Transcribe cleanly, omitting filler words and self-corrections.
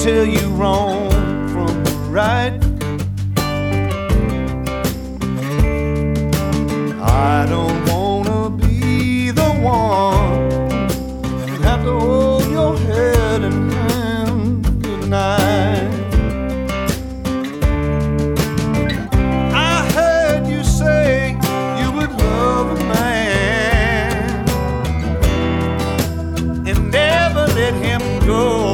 tell you wrong from right. I don't wanna be the one and have to hold your head and hand goodnight. I heard you say you would love a man and never let him go.